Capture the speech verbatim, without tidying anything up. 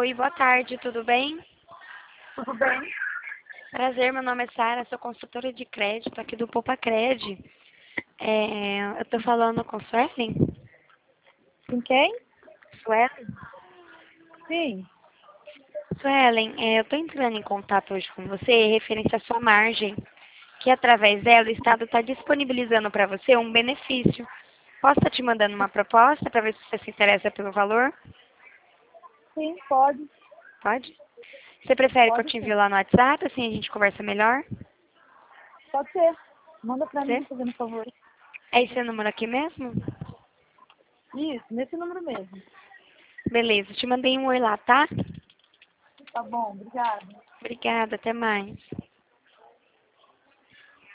Oi, boa tarde, tudo bem? Tudo bem? Prazer, meu nome é Sara, sou consultora de crédito aqui do Popacred. É, eu tô falando com Suelen? Com quem? Suelen? Sim. Suelen, é, eu tô entrando em contato hoje com você referente à sua margem, que através dela o Estado está disponibilizando para você um benefício. Posso estar te mandando uma proposta para ver se você se interessa pelo valor? Sim, pode. Pode? Você prefere que eu Pode te envie sim. lá no WhatsApp, assim a gente conversa melhor? Pode ser. Manda pra Você? mim, fazendo favor. É esse número aqui mesmo? Isso, nesse número mesmo. Beleza, te mandei um oi lá, tá? Tá bom, obrigada. Obrigada, até mais.